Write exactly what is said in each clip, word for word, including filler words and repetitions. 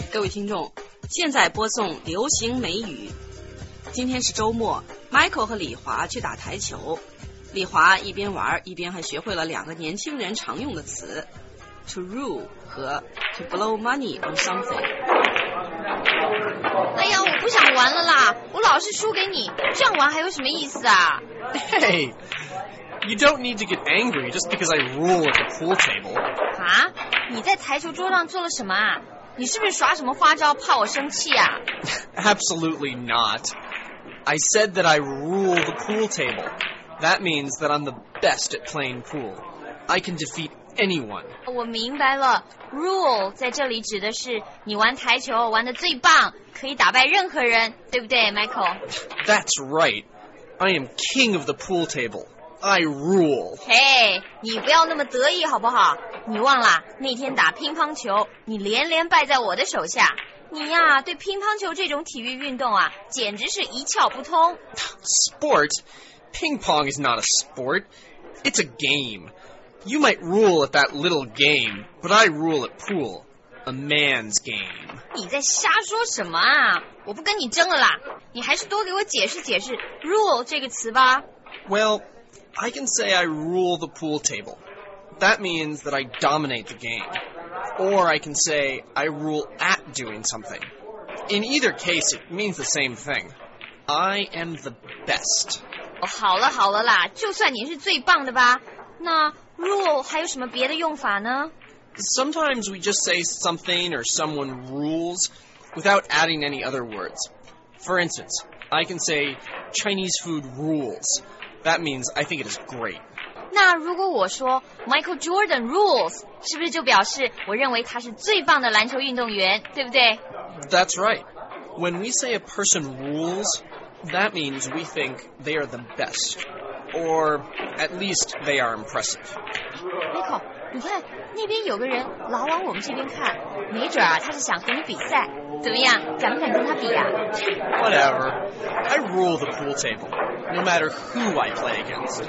各位听众，现在播送流行美语。今天是周末 ，Michael 和李华去打台球。李华一边玩一边还学会了两个年轻人常用的词 ：to rule 和 to blow money on something。 哎呀，我不想玩了啦！我老是输给你，这样玩还有什么意思啊 ？Hey, you don't need to get angry just because I rule at the pool table. 啊？你在台球桌上做了什么啊？你是不是耍什么花招，怕我生气啊 ？Absolutely not. I said that I rule the pool table. That means that I'm the best at playing pool. I can defeat anyone. 我明白了 ，rule 在这里指的是你玩台球玩得最棒，可以打败任何人，对不对 ，Michael？ That's right. I am king of the pool table. I rule. 嘿，你不要那么得意好不好？你忘了那天打乒乓球，你连连败在我的手下。你呀，对乒乓球这种体育运动啊，简直是一窍不通。 Sport? Ping pong is not a sport. It's a game. You might rule at that little game, but I rule at pool. A man's game. 你在瞎说什么啊？我不跟你争了啦，你还是多给我解释解释 rule 这个词吧。 Well, I can say I rule the pool table. That means that I dominate the game. Or I can say I rule at doing something. In either case, it means the same thing. I am the best. 哦，好了好了啦，就算你是最棒的吧。那 rule 还有什么别的用法呢？ Sometimes we just say something or someone rules without adding any other words. For instance, I can say Chinese food rules. That means I think it is great. 那如果我说 Michael Jordan rules, 是不是就表示我认为他是最棒的篮球运动员，对不对？ That's right. When we say a person rules, that means we think they are the best. Or at least they are impressive. Michael, 你看那边有个人老往我们这边看，没准啊他是想和你比赛，怎么样？敢不敢跟他比啊 Whatever. I rule the pool table, no matter who I play against.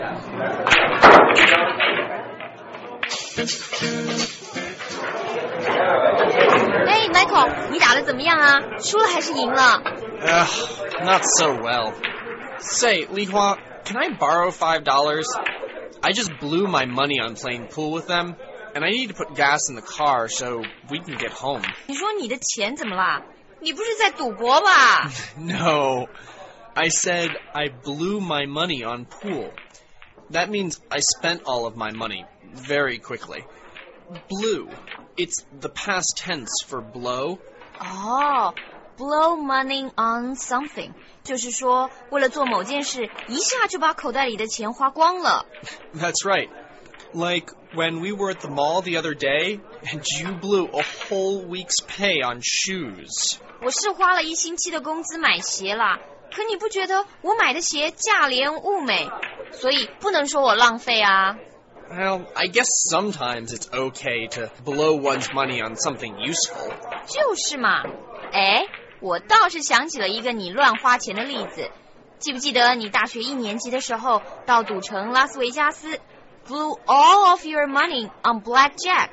哎 ，Michael， 你打得怎么样啊？输了还是赢了 Ugh, not so well. Say, Li Hua, can I borrow five dollars? I just blew my money on playing pool with them, and I need to put gas in the car so we can get home. 你说你的钱怎么啦？你不是在赌博吧？ No, I said I blew my money on pool. That means I spent all of my money very quickly. Blew. It's the past tense for blow. 哦 blow money on something 就是说为了做某件事一下就把口袋里的钱花光了 That's right. Like when we were at the mall the other day and you blew a whole week's pay on shoes. 我是花了一星期的工资买鞋啦，可你不觉得我买的鞋价廉物美，所以不能说我浪费啊 Well, I guess sometimes it's okay to blow one's money on something useful. 就是嘛哎我倒是想起了一个你乱花钱的例子，记不记得你大学一年级的时候到赌城拉斯维加斯 blew all of your money on blackjack?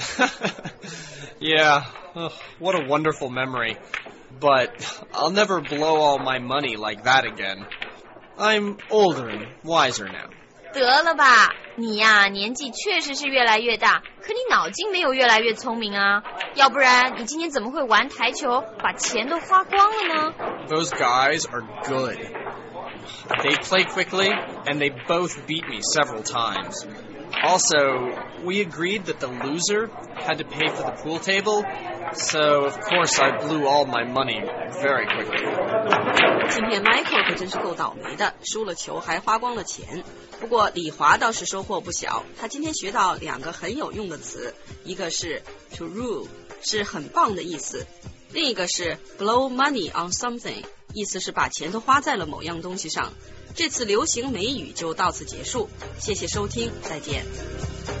Yeah, ugh, what a wonderful memory. But I'll never blow all my money like that again. I'm older and wiser now. 得了吧，你呀年纪确实是越来越大，可你脑筋没有越来越聪明啊，要不然你今天怎么会玩台球把钱都花光了呢 Those guys are good. They play quickly, and they both beat me several times. Also, we agreed that the loser had to pay for the pool table, so of course I blew all my money very quickly. 今天 Michael 可真是够倒霉的，输了球还花光了钱。不过李华倒是收获不小，他今天学到两个很有用的词，一个是 to rule， 是很棒的意思，另一个是 blow money on something， 意思是把钱都花在了某样东西上。这次流行美语就到此结束，谢谢收听，再见。